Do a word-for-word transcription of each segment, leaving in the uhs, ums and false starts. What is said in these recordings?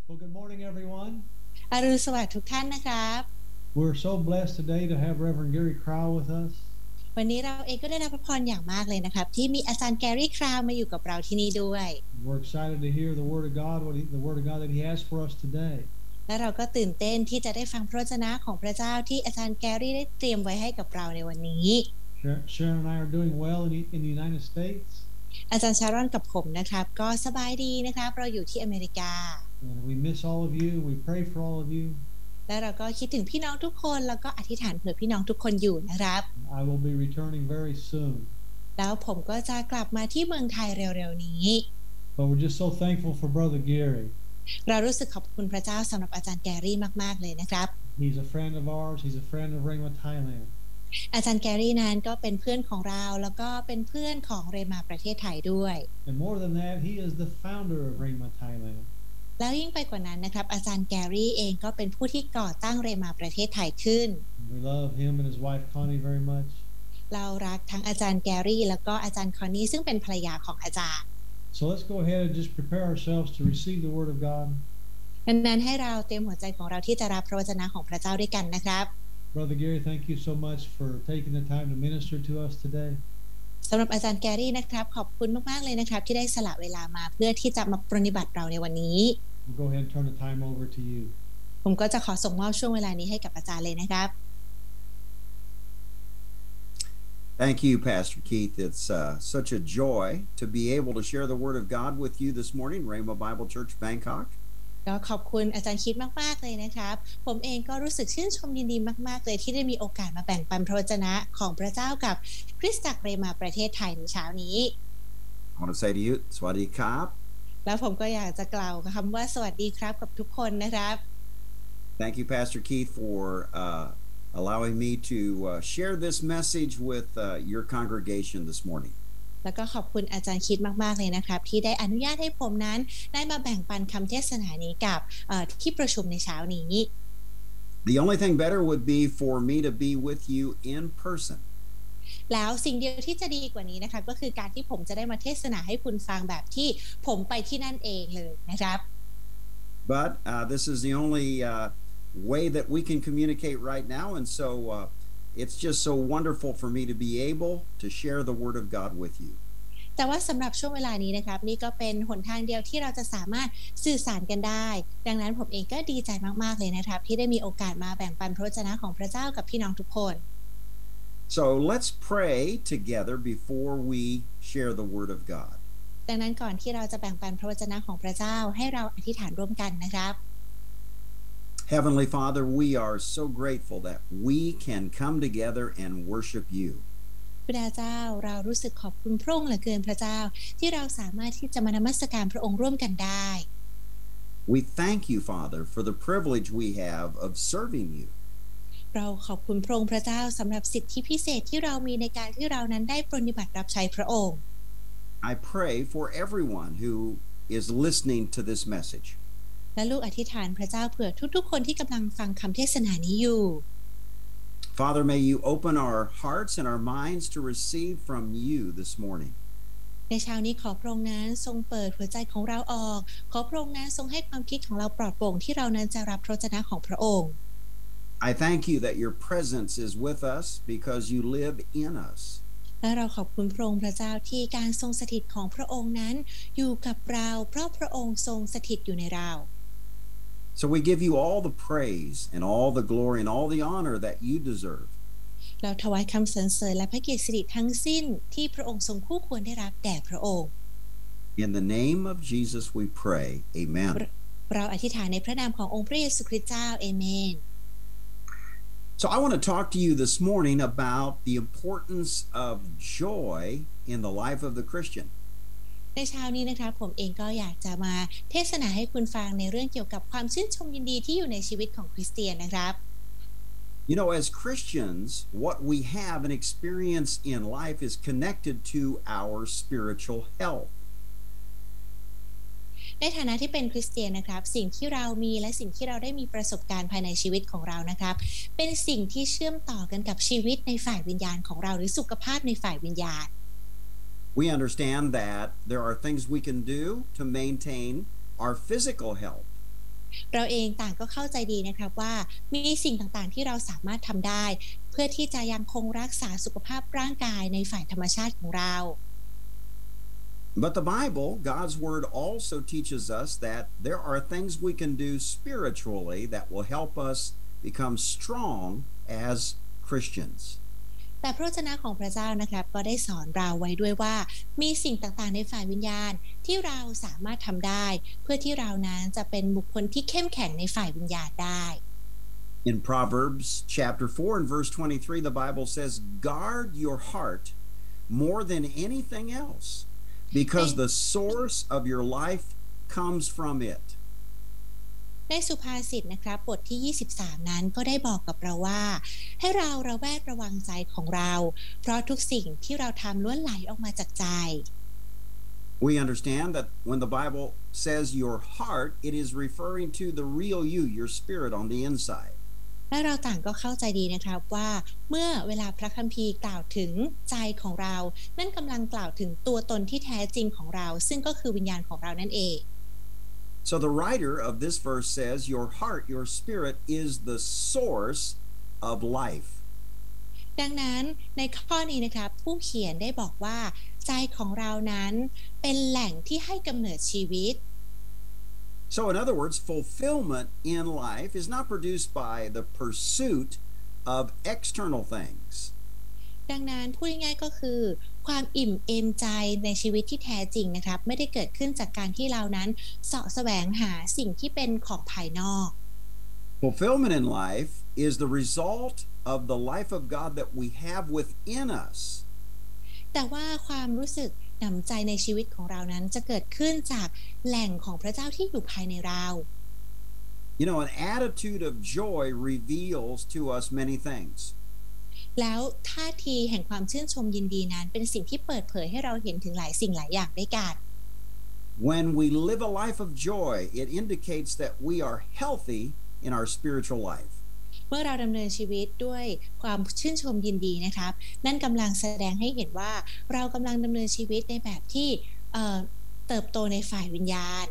Well, good morning, everyone. อรุณสวัสดิ์ทุกท่านนะครับ We're so blessed today to have Reverend Gary Crowell with us. วันนี้เราเองก็ได้รับพระพรอย่างมากเลยนะครับที่มีอาจารย์แกรี่คราวมาอยู่กับเราที่นี่ด้วย We're excited to hear the Word of God, what he, the Word of God that He has for us today. และเราก็ตื่นเต้นที่จะได้ฟังพระวจนะของพระเจ้าที่อาจารย์แกรี่ได้เตรียมไว้ให้กับเราในวันนี้ Sharon and I are doing well in the, in the United States. อาจารย์ชารอนกับผมนะครับก็สบายดีนะครับเราอยู่ที่อเมริกา And we miss all of you. We pray for all of you. และเราก็คิดถึงพี่น้องทุกคนแล้วก็อธิษฐานเผื่อพี่น้องทุกคนอยู่นะครับ I will be returning very soon. แล้วผมก็จะกลับมาที่เมืองไทยเร็วๆนี้ But we're just so thankful for Brother Gary. เรารู้สึกขอบคุณพระเจ้าสำหรับอาจารย์แกรี่มากๆเลยนะครับ He's a friend of ours. He's a friend of Rhema Thailand. อาจารย์แกรี่นั้นก็เป็นเพื่อนของเราแล้วก็เป็นเพื่อนของเรมาประเทศไทยด้วย And more than that, he is the founder of Rhema Thailand. แล้วยิ่งไปกว่านั้นนะครับอาจารย์แกรี่เองก็เป็นผู้ที่ก่อตั้งเรมาประเทศไทยขึ้น We love him and his wife Connie very much. เรารักทั้งอาจารย์แกรี่แล้วก็อาจารย์คอนนี่ซึ่งเป็นภรรยาของอาจารย์ So let's go ahead and just prepare ourselves to receive the Word of God. ดังนั้นให้เราเตรียมหัวใจของเราที่จะรับพระวจนะของพระเจ้าด้วยกันนะครับ Brother Gary, thank you so much for taking the time to minister to us today. สำหรับอาจารย์แกรี่นะครับขอบคุณมากๆเลยนะครับที่ได้สละเวลามาเพื่อที่จะมาปรนนิบัติเราในวันนี้ We'll go ahead and turn the time over to you. ผมก็จะขอส่งมอบช่วงเวลานี้ให้กับอาจารย์เลยนะครับ Thank you, Pastor Keith. It's uh, such a joy to be able to share the Word of God with you this morning, Rhema Bible Church, Bangkok. ก็ขอบคุณอาจารย์คิดมากๆเลยนะครับผมเองก็รู้สึกชื่นชมยินดีมากๆเลยที่ได้มีโอกาสมาแบ่งปันพระวจนะของพระเจ้ากับคริสตจักรเรมาประเทศไทยในเช้านี้ I want to say to you, Swadee Kap. แล้วผมก็อยากจะกล่าวคำว่าสวัสดีครับกับทุกคนนะครับ Thank you, Pastor Keith, for uh, allowing me to uh, share this message with uh, your congregation this morning. แล้วก็ขอบคุณอาจารย์คิดมากๆเลยนะครับที่ได้อนุญาตให้ผมนั้นได้มาแบ่งปันคำเทศนานี้กับที่ประชุมในเช้านี้ The only thing better would be for me to be with you in person. แล้วสิ่งเดียวที่จะดีกว่านี้นะคะก็คือการที่ผมจะได้มาเทศนาให้คุณฟังแบบที่ผมไปที่นั่นเองเลยนะครับ But uh, this is the only uh, way that we can communicate right now, and so uh, it's just so wonderful for me to be able to share the Word of God with you. แต่ว่าสำหรับช่วงเวลานี้นะครับนี่ก็เป็นหนทางเดียวที่เราจะสามารถสื่อสารกันได้ดังนั้นผมเองก็ดีใจมากๆเลยนะครับที่ได้มีโอกาสมาแบ่งปันพระวจนะของพระเจ้ากับพี่น้องทุกคน So let's pray together before we share the Word of God. ดังนั้นก่อนที่เราจะแบ่งปันพระวจนะของพระเจ้าให้เราอธิษฐานร่วมกันนะครับ Heavenly Father, we are so grateful that we can come together and worship you. พระเจ้าเรารู้สึกขอบคุณพระองค์เหลือเกินพระเจ้าที่เราสามารถที่จะมานมัสการพระองค์ร่วมกันได้ We thank you, Father, for the privilege we have of serving you. เราขอบคุณพระองค์พระเจ้าสำหรับสิทธิพิเศษที่เรามีในการที่เรานั้นได้ปรนนิบัติรับใช้พระองค์ I pray for everyone who is listening to this message. และลูกอธิษฐานพระเจ้าเผื่อทุกๆคนที่กำลังฟังคำเทศนานี้อยู่ Father, may you open our hearts and our minds to receive from you this morning. ในเช้านี้ขอพระองค์นั้นทรงเปิดหัวใจของเราออกขอพระองค์นั้นทรงให้ความคิดของเราปลอดโปร่งที่เรานั้นจะรับพระวจนะของพระองค์ I thank you that your presence is with us because you live in us. และเราขอบคุณพระองค์พระเจ้าที่การทรงสถิตของพระองค์นั้นอยู่กับเราเพราะพระองค์ทรงสถิตอยู่ในเรา So we give you all the praise and all the glory and all the honor that you deserve. เราถวายคำสรรเสริญและพระเกียรติสิริทั้งสิ้นที่พระองค์ทรงคู่ควรได้รับแด่พระองค์ In the name of Jesus we pray. Amen. เราอธิษฐานในพระนามขององค์พระเยซูคริสต์เจ้าเอเมน So I want to talk to you this morning about the importance of joy in the life of the Christian. ในเช้านี้นะคะผมเองก็อยากจะมาเทศนาให้คุณฟังในเรื่องเกี่ยวกับความชื่นชมยินดีที่อยู่ในชีวิตของคริสเตียนนะครับ You know, as Christians, what we have and experience in life is connected to our spiritual health. ในฐานะที่เป็นคริสเตียนนะครับสิ่งที่เรามีและสิ่งที่เราได้มีประสบการณ์ภายในชีวิตของเรานะครับเป็นสิ่งที่เชื่อมต่อกันกับชีวิตในฝ่ายวิญญาณของเราหรือสุขภาพในฝ่ายวิญญาณ We understand that there are things we can do to maintain our physical health. เราเองต่างก็เข้าใจดีนะครับว่ามีสิ่งต่างๆที่เราสามารถทำได้เพื่อที่จะยังคงรักษาสุขภาพร่างกายในฝ่ายธรรมชาติของเรา But the Bible, God's Word, also teaches us that there are things we can do spiritually that will help us become strong as Christians. แต่พระวจนะของพระเจ้านะครับก็ได้สอนเราไว้ด้วยว่ามีสิ่งต่างๆในฝ่ายวิญญาณที่เราสามารถทำได้เพื่อที่เรานั้นจะเป็นบุคคลที่เข้มแข็งในฝ่ายวิญญาณได้ In Proverbs chapter four and verse twenty-three, the Bible says, "Guard your heart more than anything else, because the source of your life comes from it." ในสุภาษิตนะครับบทที่ยี่สิบสามนั้นก็ได้บอกกับเราว่าให้เราระแวดระวังใจของเราเพราะทุกสิ่งที่เราทำล้วนไหลออกมาจากใจ We understand that when the Bible says your heart, it is referring to the real you, your spirit on the inside. และเราต่างก็เข้าใจดีนะครับว่าเมื่อเวลาพระคัมภีร์กล่าวถึงใจของเรานั่นกำลังกล่าวถึงตัวตนที่แท้จริงของเราซึ่งก็คือวิญญาณของเรานั่นเอง So the writer of this verse says your heart, your spirit is the source of life. ดังนั้นในข้อนี้นะครับผู้เขียนได้บอกว่าใจของเรานั้นเป็นแหล่งที่ให้กำเนิดชีวิต So in other words, fulfillment in life is not produced by the pursuit of external things. ดังนั้นพูดง่ายๆก็คือความอิ่มเอมใจในชีวิตที่แท้จริงนะครับไม่ได้เกิดขึ้นจากการที่เรานั้นเสาะแสวงหาสิ่งที่เป็นของภายนอก Fulfillment in life is the result of the life of God that we have within us. แต่ว่าความรู้สึกหนำใจในชีวิตของเรานั้นจะเกิดขึ้นจากแหล่งของพระเจ้าที่อยู่ภายในเรา You know, an attitude of joy reveals to us many things. แล้วท่าทีแห่งความชื่นชมยินดีนั้นเป็นสิ่งที่เปิดเผยให้เราเห็นถึงหลายสิ่งหลายอย่างด้วยกัน When we live a life of joy, it indicates that we are healthy in our spiritual life. เมื่อเราดำเนินชีวิตด้วยความชื่นชมยินดีนะครับนั่นกำลังแสดงให้เห็นว่าเรากำลังดำเนินชีวิตในแบบที่เอ่อเติบโตในฝ่ายวิญญาณ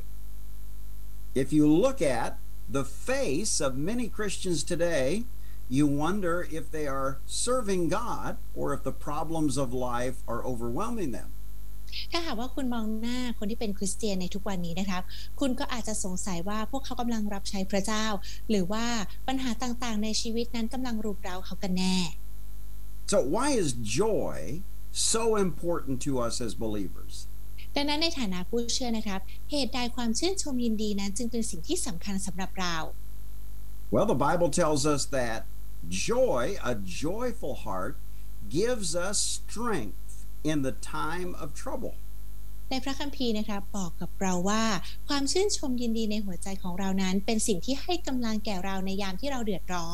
If you look at the face of many Christians today, you wonder if they are serving God or if the problems of life are overwhelming them. ถ้าหากว่าคุณมองหน้าคนที่เป็นคริสเตียนในทุกวันนี้นะครับคุณก็อาจจะสงสัยว่าพวกเขากำลังรับใช้พระเจ้าหรือว่าปัญหาต่างๆในชีวิตนั้นกำลังรุมเร้าเขากันแน่ So why is joy so important to us as believers? ดังนั้นในฐานะผู้เชื่อนะครับเหตุใดความชื่นชมยินดีนั้นจึงเป็นสิ่งที่สำคัญสำหรับเรา Well, the Bible tells us that joy, a joyful heart, gives us strength in the time of trouble. ในพระคัมภีร์นะครับบอกกับเราว่าความชื่นชมยินดีในหัวใจของเรานั้นเป็นสิ่งที่ให้กำลังแก่เราในยามที่เราเดือดร้อน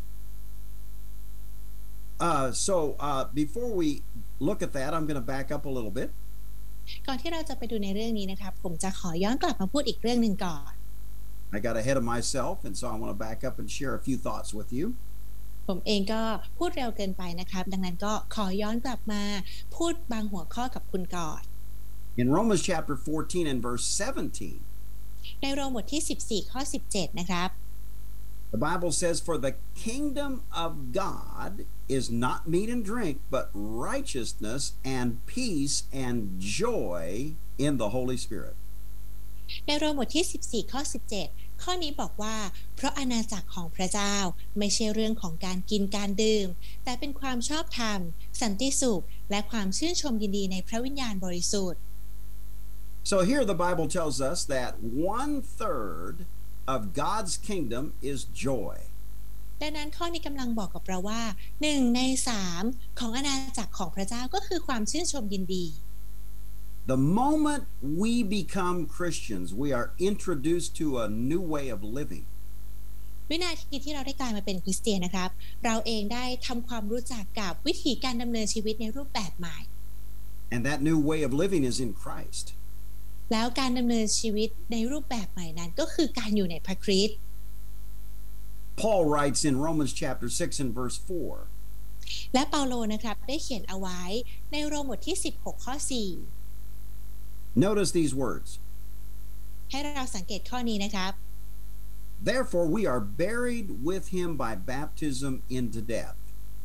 Uh, so uh, before we look at that, I'm going to back up a little bit. ก่อนที่เราจะไปดูในเรื่องนี้นะครับผมจะขอย้อนกลับมาพูดอีกเรื่องหนึ่งก่อน I got ahead of myself, and so I want to back up and share a few thoughts with you. ผมเองก็พูดเร็วเกินไปนะครับดังนั้นก็ขอย้อนกลับมาพูดบางหัวข้อกับคุณก่อน In Romans chapter fourteen and verse seventeen, ในโรมบทที่สิบสี่ข้อสิบเจ็ดนะครับ the Bible says, "For the kingdom of God is not meat and drink, but righteousness and peace and joy in the Holy Spirit." ในโรมบทที่สิบสี่ข้อสิบเจ็ดข้อนี้บอกว่าเพราะอาณาจักรของพระเจ้าไม่ใช่เรื่องของการกินการดื่มแต่เป็นความชอบธรรมสันติสุขและความชื่นชมยินดีในพระวิญญาณบริสุทธิ์ So here the Bible tells us that one third of God's kingdom is joy. ดังนั้นข้อนี้กำลังบอกกับเราว่าหนึ่งในสามของอาณาจักรของพระเจ้าก็คือความชื่นชมยินดี The moment we become Christians, we are introduced to a new way of living. วินาทีที่เราได้กลายมาเป็นคริสเตียนนะครับเราเองได้ทำความรู้จักกับวิธีการดำเนินชีวิตในรูปแบบใหม่ And that new way of living is in Christ. แล้วการดำเนินชีวิตในรูปแบบใหม่นั้นก็คือการอยู่ในพระคริสต์ Paul writes in Romans chapter six and verse four. และเปาโลนะครับได้เขียนเอาไว้ในโรมบทที่สิบหกข้อสี่ Notice these words. ให้เราสังเกตข้อนี้นะครับ Therefore, we are buried with him by baptism into death.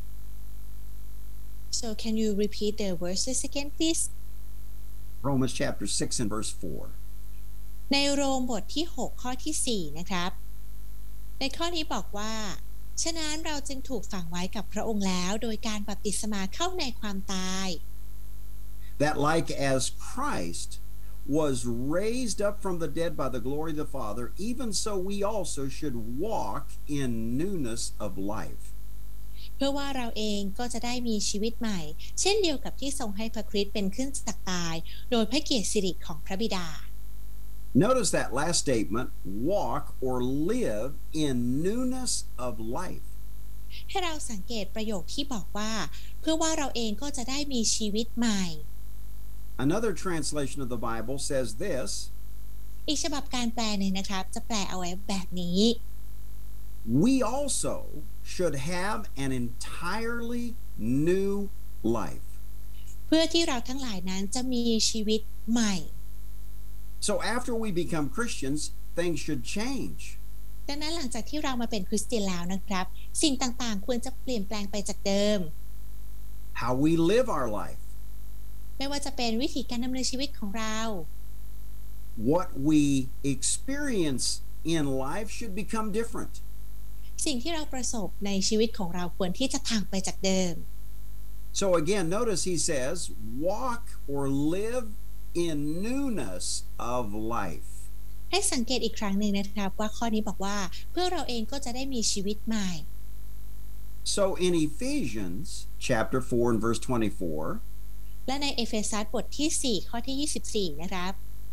so can you repeat the verses again please Romans chapter six and verse four. ในโรมบทที่หกข้อที่สี่นะครับในข้อนี้บอกว่าฉะนั้นเราจึงถูกฝังไว้กับพระองค์แล้วโดยการบัพติศมาเข้าในความตาย That like as Christ was raised up from the dead by the glory of the Father, even so we also should walk in newness of life. เพื่อว่าเราเองก็จะได้มีชีวิตใหม่เช่นเดียวกับที่ทรงให้พระคริสต์เป็นขึ้นจากตายโดยพระเกียรติสิริของพระบิดา Notice that last statement, walk or live in newness of life. ให้เราสังเกตประโยคที่บอกว่าเพื่อว่าเราเองก็จะได้มีชีวิตใหม่ Another translation of the Bible says this, อีกฉบับการแปลหนึ่งนะครับจะแปลเอาไว้แบบนี้ we also should have an entirely new life. เพื่อที่เราทั้งหลายนั้นจะมีชีวิตใหม่ So after we become Christians, things should change. ดังนั้นหลังจากที่เรามาเป็นคริสเตียนแล้วนะครับสิ่งต่างๆควรจะเปลี่ยนแปลงไปจากเดิม How we live our life, ไม่ว่าจะเป็นวิธีการดำเนินชีวิตของเรา what we experience in life should become different. สิ่งที่เราประสบในชีวิตของเราควรที่จะต่างไปจากเดิม So again, notice he says, walk or live in newness of life. ให้สังเกตอีกครั้งหนึ่งนะครับว่าข้อนี้บอกว่าเพื่อเราเองก็จะได้มีชีวิตใหม่ So in Ephesians chapter four and verse twenty-four, และในเอเฟซัสบทที่สี่ข้อที่ยี่สิบสี่นะครับ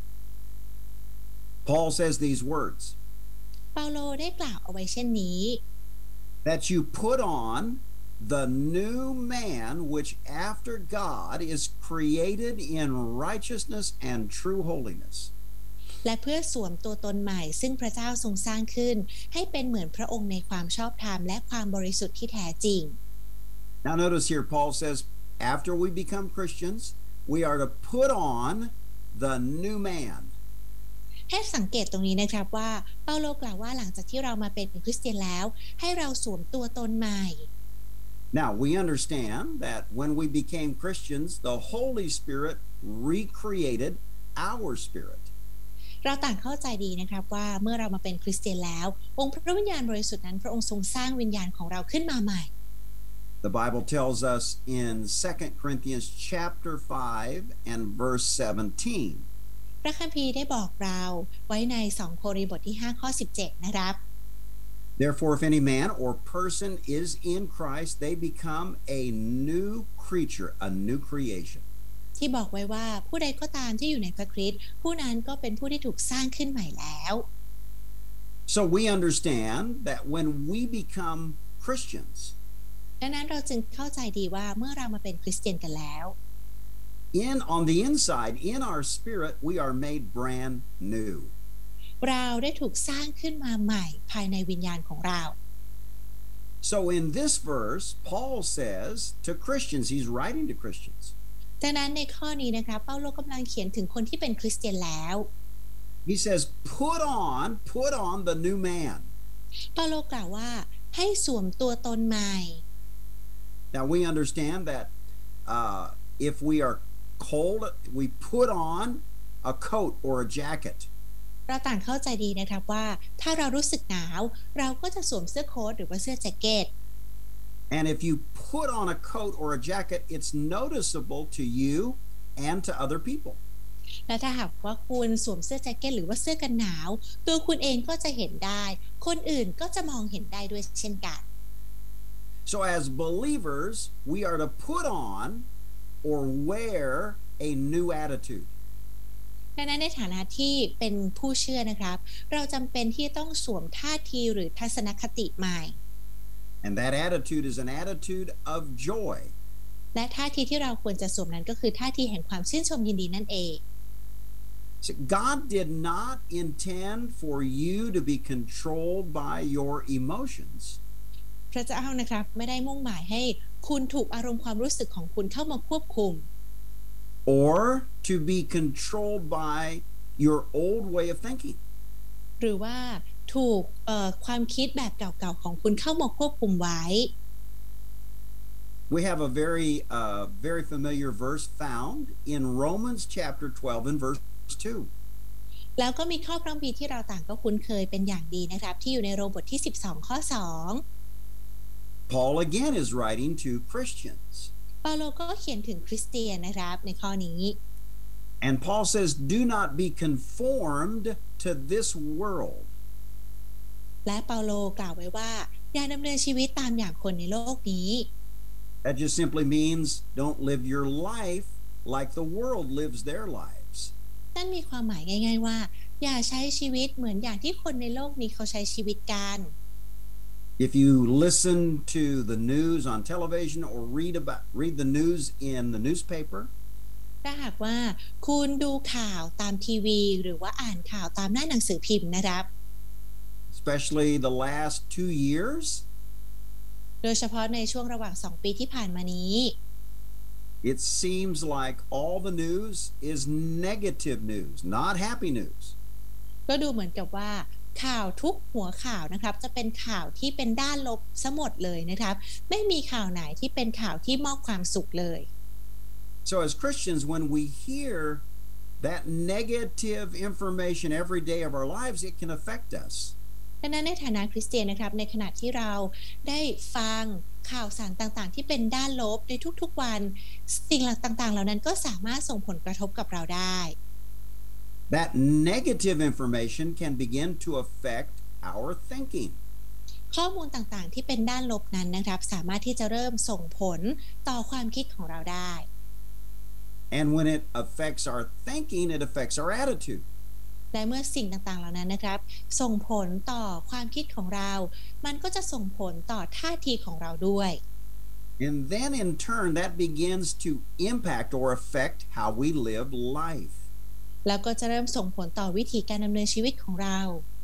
Paul says these words, เปาโลได้กล่าวเอาไว้เช่นนี้ that you put on the new man which after God is created in righteousness and true holiness. และเพื่อสวมตัวตนใหม่ซึ่งพระเจ้าทรงสร้างขึ้นให้เป็นเหมือนพระองค์ในความชอบธรรมและความบริสุทธิ์ที่แท้จริง Now notice here Paul says after we become Christians, we are to put on the new man. ให้สังเกตตรงนี้นะครับว่าเปาโลกล่าวว่าหลังจากที่เรามาเป็นคริสเตียนแล้วให้เราสวมตัวตนใหม่ Now we understand that when we became Christians, the Holy Spirit recreated our spirit. เราต่างเข้าใจดีนะครับว่าเมื่อเรามาเป็นคริสเตียนแล้วองค์พระวิญญาณบริสุทธิ์นั้นพระองค์ทรงสร้างวิญญาณของเราขึ้นมาใหม่ The Bible tells us in Second Corinthians chapter five and verse seventeen. พระคัมภีร์ได้บอกเราไว้ในสองโครินธ์บทที่ห้าข้อสิบเจ็ดนะครับ Therefore, if any man or person is in Christ, they become a new creature, a new creation. ที่บอกไว้ว่าผู้ใดก็ตามที่อยู่ในพระคริสต์ผู้นั้นก็เป็นผู้ที่ถูกสร้างขึ้นใหม่แล้ว So we understand that when we become Christians, ดังนั้นเราจึงเข้าใจดีว่าเมื่อเรามาเป็นคริสเตียนกันแล้ว in on the inside, in our spirit, we are made brand new. เราได้ถูกสร้างขึ้นมาใหม่ภายในวิญญาณของเรา So in this verse, Paul says to Christians, he's writing to Christians, ดังนั้นในข้อนี้นะคะเปาโลกำลังเขียนถึงคนที่เป็นคริสเตียนแล้ว he says, put on, put on the new man. เปาโลกล่าวว่าให้สวมตัวตนใหม่ Now we understand that uh, if we are cold, we put on a coat or a jacket. เราต่างเข้าใจดีนะครับว่าถ้าเรารู้สึกหนาวเราก็จะสวมเสื้อโค้ทหรือว่าเสื้อแจ็คเก็ต And if you put on a coat or a jacket, it's noticeable to you and to other people. และถ้าหากว่าคุณสวมเสื้อแจ็คเก็ตหรือว่าเสื้อกันหนาวตัวคุณเองก็จะเห็นได้คนอื่นก็จะมองเห็นได้ด้วยเช่นกัน So as believers, we are to put on or wear a new attitude. ดังนั้นในฐานะที่เป็นผู้เชื่อนะครับเราจำเป็นที่ต้องสวมท่าทีหรือทัศนคติใหม่ And that attitude is an attitude of joy. และท่าทีที่เราควรจะสวมนั้นก็คือท่าทีแห่งความชื่นชมยินดีนั่นเอง So God did not intend for you to be controlled by your emotions. พระเจ้านะครับไม่ได้มุ่งหมายให้คุณถูกอารมณ์ความรู้สึกของคุณเข้ามาควบคุม or to be controlled by your old way of thinking. หรือว่าถูกเอ่อความคิดแบบเก่าๆของคุณเข้ามาควบคุมไว้ We have a very uh, very familiar verse found in Romans chapter twelve and verse two. แล้วก็มีข้อพระคัมภีร์ที่เราต่างก็คุ้นเคยเป็นอย่างดีนะครับที่อยู่ในโรมบทที่สิบสองข้อสอง Paul again is writing to Christians. เปาโลก็เขียนถึงคริสเตียนนะครับในข้อนี้ And Paul says, do not be conformed to this world. และเปาโลกล่าวไว้ว่าอย่าดำเนินชีวิตตามอย่างคนในโลกนี้ That just simply means don't live your life like the world lives their lives. นั่นมีความหมายง่ายๆว่าอย่าใช้ชีวิตเหมือนอย่างที่คนในโลกนี้เขาใช้ชีวิตกัน If you listen to the news on television or read about read the news in the newspaper, ถ้าหากว่าคุณดูข่าวตามทีวีหรือว่าอ่านข่าวตามหน้าหนังสือพิมพ์นะครับ especially the last two years, โดยเฉพาะในช่วงระหว่างสองปีที่ผ่านมานี้ it seems like all the news is negative news, not happy news. ก็ดูเหมือนกับว่าข่าวทุกหัวข่าวนะครับจะเป็นข่าวที่เป็นด้านลบซะหมดเลยนะครับไม่มีข่าวไหนที่เป็นข่าวที่มอบความสุขเลย So as Christians, when we hear that negative information every day of our lives, it can affect us. ดังนั้นในฐานะคริสเตียนนะครับในขณะที่เราได้ฟังข่าวสารต่างๆที่เป็นด้านลบในทุกๆวันสิ่งต่างๆเหล่านั้นก็สามารถส่งผลกระทบกับเราได้ That negative information can begin to affect our thinking. ข้อมูลต่างๆที่เป็นด้านลบนั้นนะครับสามารถที่จะเริ่มส่งผลต่อความคิดของเราได้ And when it affects our thinking, it affects our attitude. และเมื่อสิ่งต่างๆเหล่านั้นนะครับส่งผลต่อความคิดของเรามันก็จะส่งผลต่อท่าทีของเราด้วย And then in turn, that begins to impact or affect how we live life. แล้วก็จะเริ่มส่งผลต่อวิธีการดำเนินชีวิตของเรา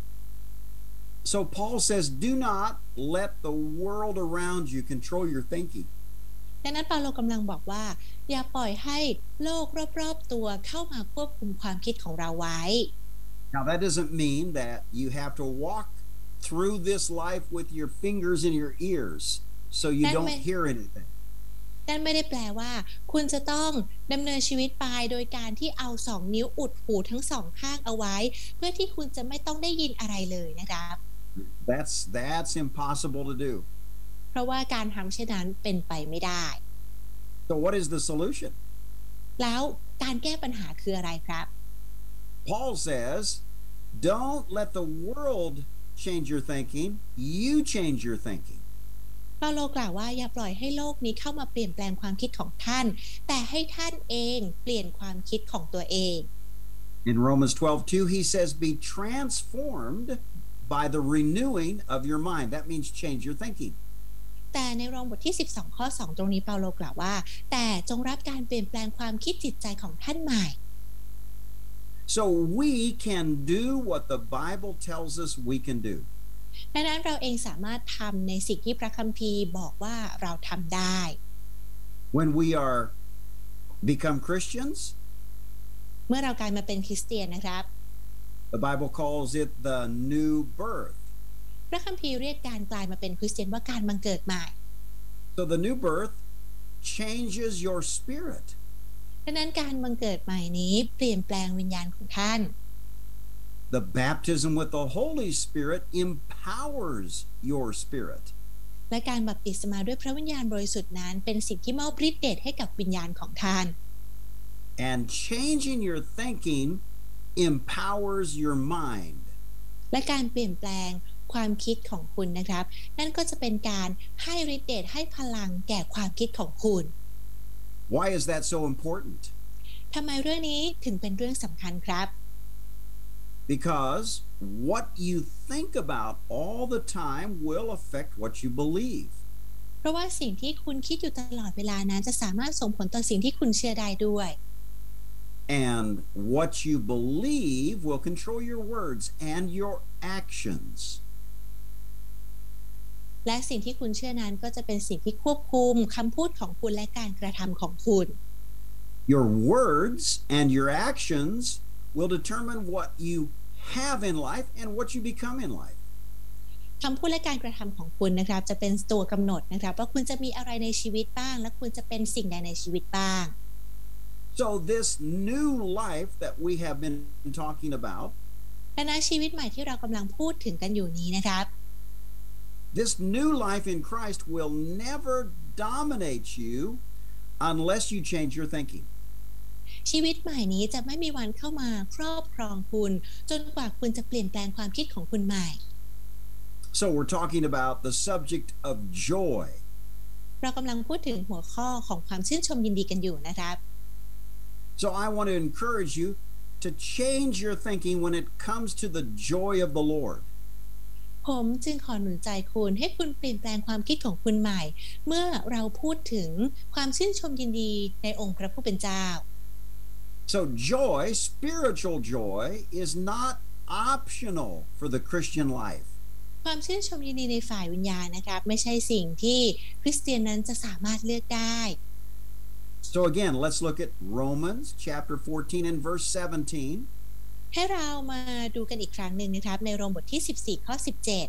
So Paul says, do not let the world around you control your thinking. ดังนั้นเปาโลกำลังบอกว่าอย่าปล่อยให้โลกรอบๆตัวเข้ามาควบคุมความคิดของเราไว้ Now that doesn't mean that you have to walk through this life with your fingers in your ears so you don't hear anything. นั่นไม่ได้แปลว่าคุณจะต้องดำเนินชีวิตไปโดยการที่เอาสองนิ้วอุดหูทั้งสองข้างเอาไว้เพื่อที่คุณจะไม่ต้องได้ยินอะไรเลยนะครับ That's that's impossible to do. เพราะว่าการทำเช่นนั้นเป็นไปไม่ได้ So what is the solution? แล้วการแก้ปัญหาคืออะไรครับ Paul says, don't let the world change your thinking, you change your thinking. เปาโลกล่าวว่าอย่าปล่อยให้โลกนี้เข้ามาเปลี่ยนแปลงความคิดของท่านแต่ให้ท่านเองเปลี่ยนความคิดของตัวเอง In Romans twelve two, he says, be transformed by the renewing of your mind. That means change your thinking. แต่ในโรมบทที่สิบสองข้อสองตรงนี้เปาโลกล่าวว่าแต่จงรับการเปลี่ยนแปลงความคิดจิตใจของท่านใหม่ So we can do what the Bible tells us we can do. ดังนั้นเราเองสามารถทำในสิ่งที่พระคัมภีร์บอกว่าเราทำได้ When we are become Christians, เมื่อเรากลายมาเป็นคริสเตียนนะครับ the Bible calls it the new birth. พระคัมภีร์เรียกการกลายมาเป็นคริสเตียนว่าการบังเกิดใหม่ So the new birth changes your spirit. ดังนั้นการบังเกิดใหม่นี้เปลี่ยนแปลงวิญญาณของท่าน The baptism with the Holy Spirit empowers your spirit. และการบัพติศมาด้วยพระวิญญาณบริสุทธิ์นั้นเป็นสิ่งที่มอบฤทธิ์เดชให้กับวิญญาณของท่าน And changing your thinking empowers your mind. และการเปลี่ยนแปลงความคิดของคุณนะครับนั่นก็จะเป็นการให้ฤทธิ์เดชให้พลังแก่ความคิดของคุณ Why is that so important? ทำไมเรื่องนี้ถึงเป็นเรื่องสำคัญครับ Because what you think about all the time will affect what you believe. เพราะว่าสิ่งที่คุณคิดอยู่ตลอดเวลานั้นจะสามารถส่งผลต่อสิ่งที่คุณเชื่อได้ด้วย And what you believe will control your words and your actions. และสิ่งที่คุณเชื่อนั้นก็จะเป็นสิ่งที่ควบคุมคำพูดของคุณและการกระทำของคุณ Your words and your actions will determine what you have in life and what you become in life. คำพูดและการกระทำของคุณนะครับจะเป็นตัวกำหนดนะครับว่าคุณจะมีอะไรในชีวิตบ้างและคุณจะเป็นสิ่งใดในชีวิตบ้าง So this new life that we have been talking about, และในชีวิตใหม่ที่เรากำลังพูดถึงกันอยู่นี้นะครับ this new life in Christ will never dominate you unless you change your thinking. ชีวิตใหม่นี้จะไม่มีวันเข้ามาครอบครองคุณจนกว่าคุณจะเปลี่ยนแปลงความคิดของคุณใหม่ So we're talking about the subject of joy. เรากำลังพูดถึงหัวข้อของความชื่นชมยินดีกันอยู่นะครับ So I want to encourage you to change your thinking when it comes to the joy of the Lord. ผมจึงขอหนุนใจคุณให้คุณเปลี่ยนแปลงความคิดของคุณใหม่เมื่อเราพูดถึงความชื่นชมยินดีในองค์พระผู้เป็นเจ้า So joy, spiritual joy, is not optional for the Christian life. ความชื่นชมยินดีในฝ่ายวิญญาณนะครับไม่ใช่สิ่งที่คริสเตียนนั้นจะสามารถเลือกได้ So again, let's look at Romans chapter fourteen and verse seventeen. ให้เรามาดูกันอีกครั้งหนึ่งนะครับในโรมบทที่สิบสี่ข้อสิบเจ็ด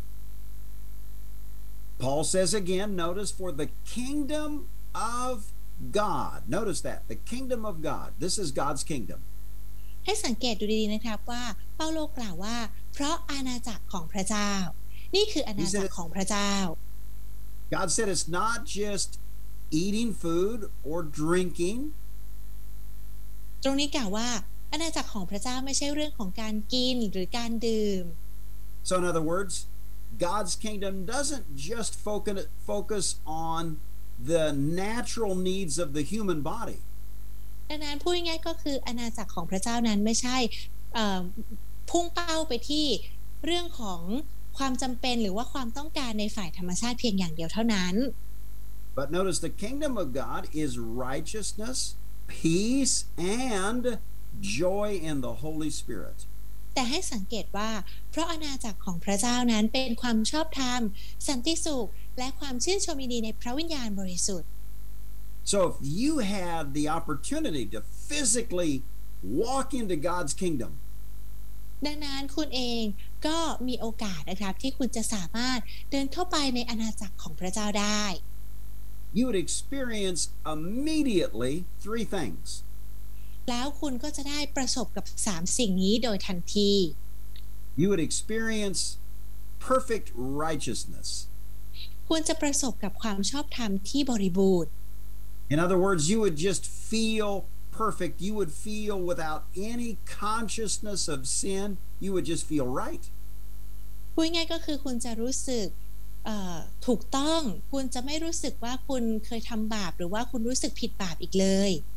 Paul says again, notice, for the kingdom of God. Notice that, the kingdom of God. This is God's kingdom. ให้สังเกตดูดีๆนะครับว่าเปาโลกล่าวว่าเพราะอาณาจักรของพระเจ้านี่คืออาณาจักรของพระเจ้า God said it's not just eating food or drinking. ตรงนี้กล่าวว่าอาณาจักรของพระเจ้าไม่ใช่เรื่องของการกินหรือการดื่ม So in other words, God's kingdom doesn't just focus focus on the natural needs of the human body. ดังนั้นพูดง่ายๆก็คืออาณาจักรของพระเจ้านั้นไม่ใช่พุ่งเป้าไปที่เรื่องของความจำเป็นหรือว่าความต้องการในฝ่ายธรรมชาติเพียงอย่างเดียวเท่านั้น But notice the kingdom of God is righteousness, peace, and joy in the Holy Spirit. แต่ให้สังเกตว่าเพราะอาณาจักรของพระเจ้านั้นเป็นความชอบธรรมสันติสุขและความชื่นชมยินดีในพระวิญญาณบริสุทธิ์ So if you had the opportunity to physically walk into God's kingdom, ดังนั้นคุณเองก็มีโอกาสนะครับที่คุณจะสามารถเดินเข้าไปในอาณาจักรของพระเจ้าได้ you would experience immediately three things. แล้วคุณก็จะได้ประสบกับสามสิ่งนี้โดยทันที You would experience perfect righteousness. คุณจะประสบกับความชอบธรรมที่บริบูรณ์ In other words, you would just feel perfect. You would feel without any consciousness of sin. You would just feel right. พูดง่ายก็คือคุณจะรู้สึกถูกต้องคุณจะไม่รู้สึกว่าคุณเคยทำบาปหรือว่าคุณรู้สึกผิดบาปอีกเลย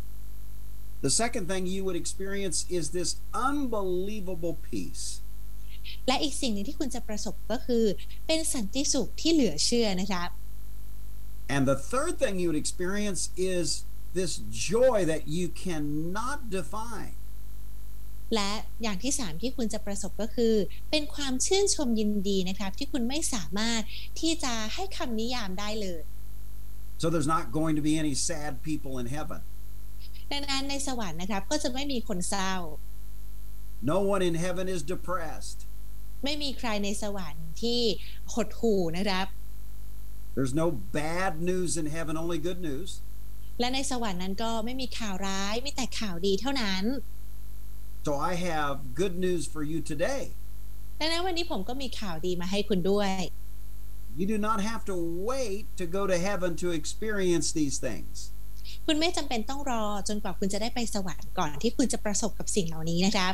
The second thing you would experience is this unbelievable peace. และอีกสิ่งหนึ่งที่คุณจะประสบก็คือเป็นสันติสุขที่เหลือเชื่อนะครับ And the third thing you would experience is this joy that you cannot define. และอย่างที่สามที่คุณจะประสบก็คือเป็นความชื่นชมยินดีนะครับที่คุณไม่สามารถที่จะให้คำนิยามได้เลย So there's not going to be any sad people in heaven. ดังนั้นในสวรรค์นะครับก็จะไม่มีคนเศร้า No one in heaven is depressed. ไม่มีใครในสวรรค์ที่หดหู่นะครับ There's no bad news in heaven, only good news. และในสวรรค์นั้นก็ไม่มีข่าวร้ายมีแต่ข่าวดีเท่านั้น So I have good news for you today. ดังนั้นวันนี้ผมก็มีข่าวดีมาให้คุณด้วย You do not have to wait to go to heaven to experience these things. คุณไม่จำเป็นต้องรอจนกว่าคุณจะได้ไปสวรรค์ก่อนที่คุณจะประสบกับสิ่งเหล่านี้นะครับ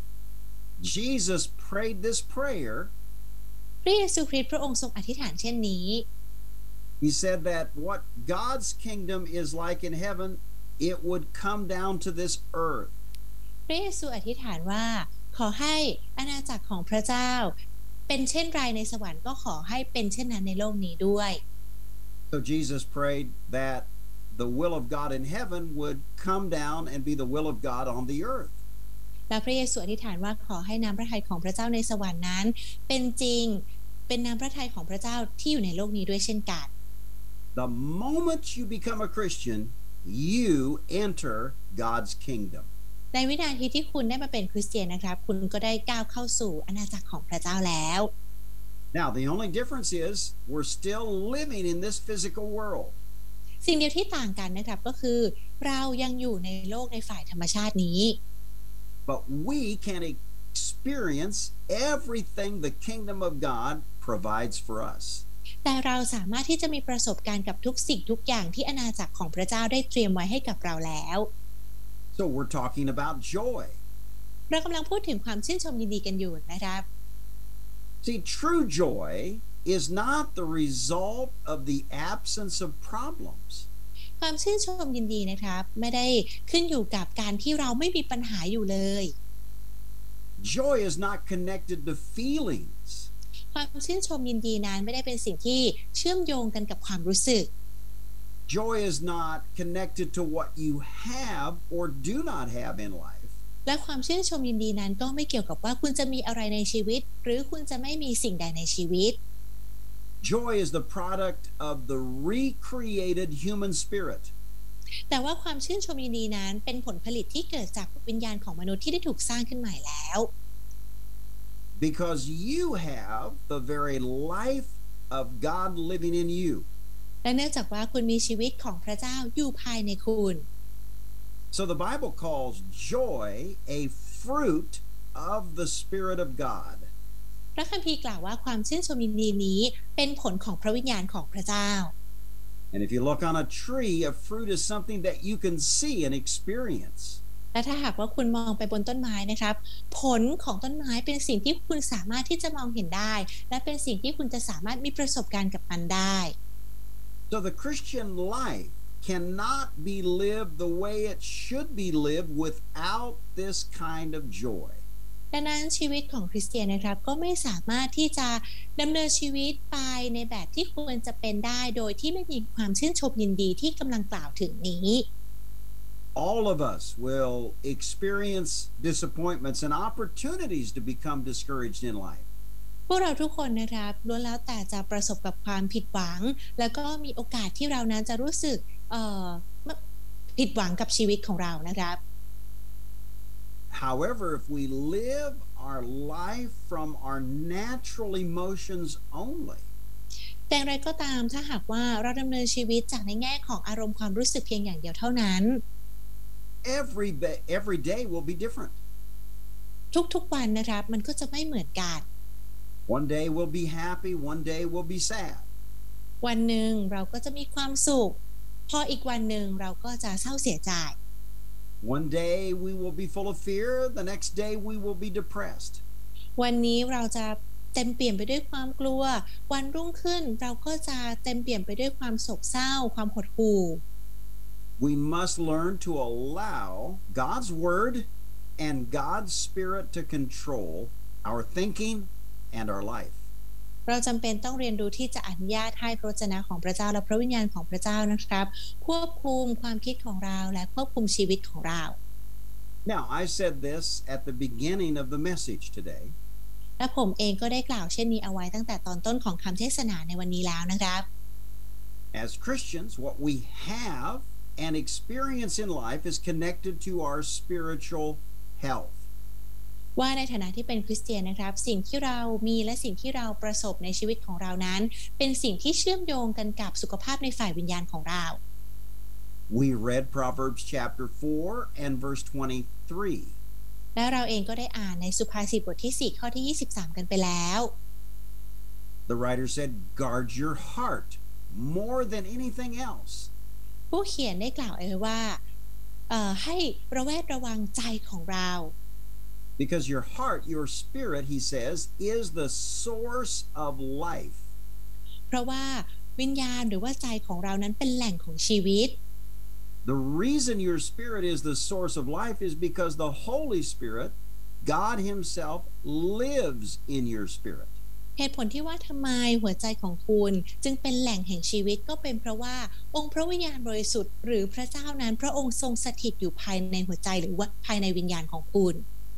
Jesus prayed this prayer. พระเยซูคริสต์พระองค์ทรงอธิษฐานเช่นนี้ He said that what God's kingdom is like in heaven, it would come down to this earth. พระเยซูอธิษฐานว่าขอให้อาณาจักรของพระเจ้าเป็นเช่นไรในสวรรค์ก็ขอให้เป็นเช่นนั้นในโลกนี้ด้วย So Jesus prayed that the will of God in heaven would come down and be the will of God on the earth. และพระเยซูอธิษฐานว่าขอให้น้ำพระทัยของพระเจ้าในสวรรค์นั้นเป็นจริงเป็นน้ำพระทัยของพระเจ้าที่อยู่ในโลกนี้ด้วยเช่นกัน The moment you become a Christian, you enter God's kingdom. ในวินาทีที่คุณได้มาเป็นคริสเตียนนะครับคุณก็ได้ก้าวเข้าสู่อาณาจักรของพระเจ้าแล้ว Now, the only difference is we're still living in this physical world. สิ่งเดียวที่ต่างกันนะครับก็คือเรายังอยู่ในโลกในฝ่ายธรรมชาตินี้ But we can experience everything the kingdom of God provides for us. แต่เราสามารถที่จะมีประสบการณ์กับทุกสิ่งทุกอย่างที่อาณาจักรของพระเจ้าได้เตรียมไว้ให้กับเราแล้ว So we're talking about joy. เรากำลังพูดถึงความชื่นชมยินดีกันอยู่นะครับ See, true joy is not the result of the absence of problems. ความชื่นชมยินดีนะครับไม่ได้ขึ้นอยู่กับการที่เราไม่มีปัญหาอยู่เลย Joy is not connected to feelings. ความชื่นชมยินดีนั้นไม่ได้เป็นสิ่งที่เชื่อมโยงกันกับความรู้สึก Joy is not connected to what you have or do not have in life. และความชื่นชมยินดีนั้นก็ไม่เกี่ยวกับว่าคุณจะมีอะไรในชีวิตหรือคุณจะไม่มีสิ่งใดในชีวิต Joy is the product of the recreated human spirit. แต่ว่าความชื่นชมยินดีนั้นเป็นผลผลิตที่เกิดจากวิญญาณของมนุษย์ที่ได้ถูกสร้างขึ้นใหม่แล้ว Because you have the very life of God living in you. และเนื่องจากว่าคุณมีชีวิตของพระเจ้าอยู่ภายในคุณ So the Bible calls joy a fruit of the Spirit of God. พระคัมภีร์กล่าวว่าความชื่นชมยินดีนี้เป็นผลของพระวิญญาณของพระเจ้า And if you look on a tree, a fruit is something that you can see and experience. และถ้าหากว่าคุณมองไปบนต้นไม้นะครับผลของต้นไม้เป็นสิ่งที่คุณสามารถที่จะมองเห็นได้และเป็นสิ่งที่คุณจะสามารถมีประสบการณ์กับมันได้ So the Christian life cannot be lived the way it should be lived without this kind of joy. ดังนั้นชีวิตของคริสเตียนนะครับก็ไม่สามารถที่จะดำเนินชีวิตไปในแบบที่ควรจะเป็นได้โดยที่ไม่มีความชื่นชมยินดีที่กำลังกล่าวถึงนี้ All of us will experience disappointments and opportunities to become discouraged in life. พวกเราทุกคนนะครับล้วนแล้วแต่จะประสบกับความผิดหวังแล้วก็มีโอกาสที่เรานั้นจะรู้สึกเอ่อผิดหวังกับชีวิตของเรานะครับ However, if we live our life from our natural emotions only, แต่อย่างไรก็ตามถ้าหากว่าเราดำเนินชีวิตจากในแง่ของอารมณ์ความรู้สึกเพียงอย่างเดียวเท่านั้น every ba- every day will be different. ทุกๆวันนะครับมันก็จะไม่เหมือนกัน One day we'll be happy, one day we'll be sad. วันหนึ่งเราก็จะมีความสุขพออีกวันหนึ่งเราก็จะเศร้าเสียใจ One day we will be full of fear, the next day we will be depressed. วันนี้เราจะเต็มเปี่ยมไปด้วยความกลัววันรุ่งขึ้นเราก็จะเต็มเปี่ยมไปด้วยความโศกเศร้าความหดหู่ We must learn to allow God's word and God's spirit to control our thinking and our life. เราจำเป็นต้องเรียนรู้ที่จะอนุญาตให้พระวจนะของพระเจ้าและพระวิญญาณของพระเจ้านะครับควบคุมความคิดของเราและควบคุมชีวิตของเรา Now, I said this at the beginning of the message today. และผมเองก็ได้กล่าวเช่นนี้เอาไว้ตั้งแต่ตอนต้นของคำเทศนาในวันนี้แล้วนะครับ As Christians, what we have and experience in life is connected to our spiritual health. ว่าในฐานะที่เป็นคริสเตียนนะครับสิ่งที่เรามีและสิ่งที่เราประสบในชีวิตของเรานั้นเป็นสิ่งที่เชื่อมโยงกันกับสุขภาพในฝ่ายวิญญาณของเรา We read Proverbs chapter four and verse twenty-three. และเราเองก็ได้อ่านในสุภาษิตบทที่สี่ข้อที่ยี่สิบสามกันไปแล้ว The writer said, "Guard your heart more than anything else." ผู้เขียนได้กล่าวเอาไว้ว่าเอ่อให้ระแวดระวังใจของเรา Because your heart, your spirit, he says, is the source of life. เพราะว่าวิญญาณหรือว่าใจของเรานั้นเป็นแหล่งของชีวิต The reason your spirit is the source of life is because the Holy Spirit, God himself, lives in your spirit. เหตุผลที่ว่าทำไมหัวใจของคุณจึงเป็นแหล่งแห่งชีวิตก็เป็นเพราะว่าองค์พระวิญญาณบริสุทธิ์หรือพระเจ้านั้นพระองค์ทรงสถิตอยู่ภายในหัวใจหรือว่าภายในวิญญาณของคุณ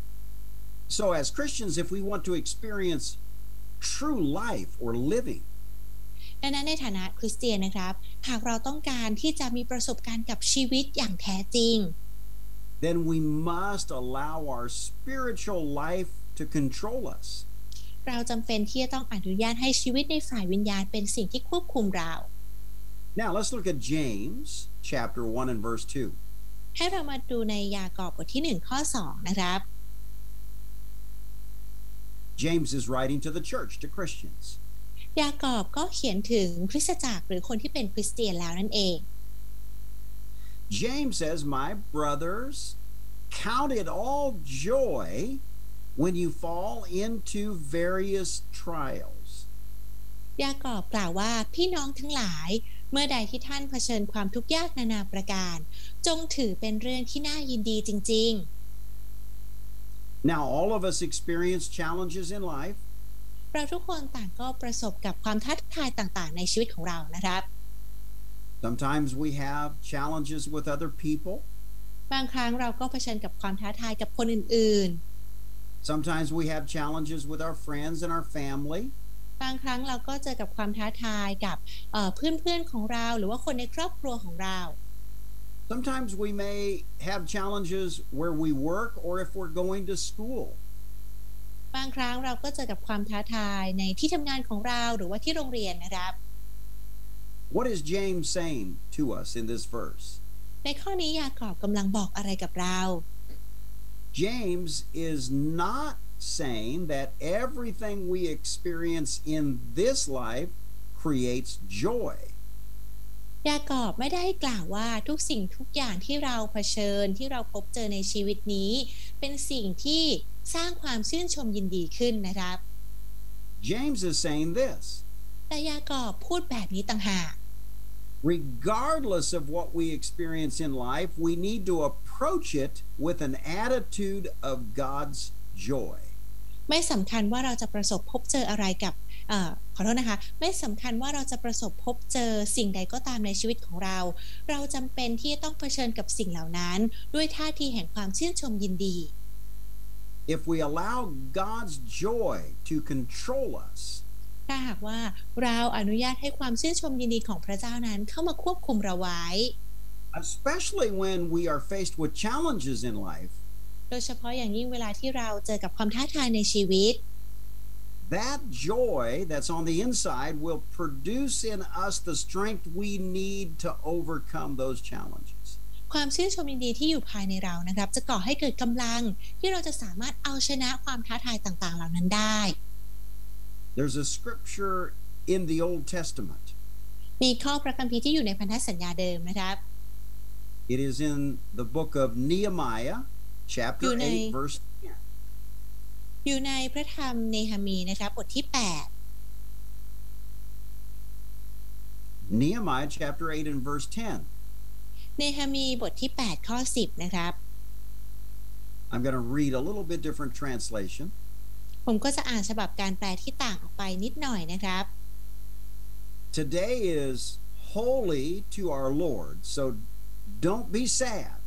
So as Christians, if we want to experience true life or living, ดังนั้นในฐานะคริสเตียนนะครับหากเราต้องการที่จะมีประสบการณ์กับชีวิตอย่างแท้จริง then we must allow our spiritual life to control us. เราจำเป็นที่จะต้องอนุญาตให้ชีวิตในฝ่ายวิญญาณเป็นสิ่งที่ควบคุมเรา Now let's look at James chapter one and verse two. ให้เรามาดูในยากอบบทที่หนึ่งข้อสองนะครับ James is writing to the church, to Christians. ยากอบก็เขียนถึงคริสตจักรหรือคนที่เป็นคริสเตียนแล้วนั่นเอง James says, "My brothers, count it all joy when you fall into various trials." ยากอบกล่าวว่าพี่น้องทั้งหลายเมื่อใดที่ท่านเผชิญความทุกข์ยากนานาประการจงถือเป็นเรื่องที่น่ายินดีจริงๆ Now all of us experience challenges in life. เราทุกคนต่างก็ประสบกับความท้าทายต่างๆในชีวิตของเรานะครับ Sometimes we have challenges with other people. บางครั้งเราก็เผชิญกับความท้าทายกับคนอื่น Sometimes we have challenges with our friends and our family. ๆ บางครั้งเราก็เจอกับความท้าทายกับเอ่อเพื่อนๆของเราหรือว่าคนในครอบครัวของเรา Sometimes we may have challenges where we work or if we're going to school. บางครั้งเราก็เจอกับความท้าทายในที่ทำงานของเราหรือว่าที่โรงเรียนนะครับ What is James saying to us in this verse? ในข้อนี้ยากอบกำลังบอกอะไรกับเรา James is not saying that everything we experience in this life creates joy. ยากอบไม่ได้กล่าวว่าทุกสิ่งทุกอย่างที่เราเผชิญที่เราพบเจอในชีวิตนี้เป็นสิ่งที่สร้างความชื่นชมยินดีขึ้นนะครับ James is saying this. แต่ยากอบพูดแบบนี้ต่างหาก Regardless of what we experience in life, we need to approach it with an attitude of God's joy. ไม่สำคัญว่าเราจะประสบพบเจออะไรกับเอ่อขอโทษนะคะไม่สำคัญว่าเราจะประสบพบเจอสิ่งใดก็ตามในชีวิตของเราเราจำเป็นที่จะต้องเผชิญกับสิ่งเหล่านั้นด้วยท่าทีแห่งความชื่นชมยินดี If we allow God's joy to control us, ถ้าหากว่าเราอนุญาตให้ความชื่นชมยินดีของพระเจ้านั้นเข้ามาควบคุมเราไว้ especially when we are faced with challenges in life, โดยเฉพาะอย่างยิ่งเวลาที่เราเจอกับความท้าทายในชีวิต that joy that's on the inside will produce in us the strength we need to overcome those challenges. ความชื่นชมยินดีที่อยู่ภายในเรานะครับจะก่อให้เกิดกำลังที่เราจะสามารถเอาชนะความท้าทายต่างๆเหล่านั้นได้ There's a scripture in the Old Testament. มีข้อพระคัมภีร์ที่อยู่ในพันธสัญญาเดิมนะครับ It is in the book of Nehemiah, chapter eight, verse ten. อยู่ในพระธรรมเนหะมีนะครับบทที่แปด Nehemiah chapter eight and verse ten. เนหะมีบทที่แปดข้อสิบนะครับ I'm going to read a little bit different translation. ผมก็จะอ่านฉบับการแปลที่ต่างออกไปนิดหน่อยนะครับ Today is holy to our Lord, so don't be sad.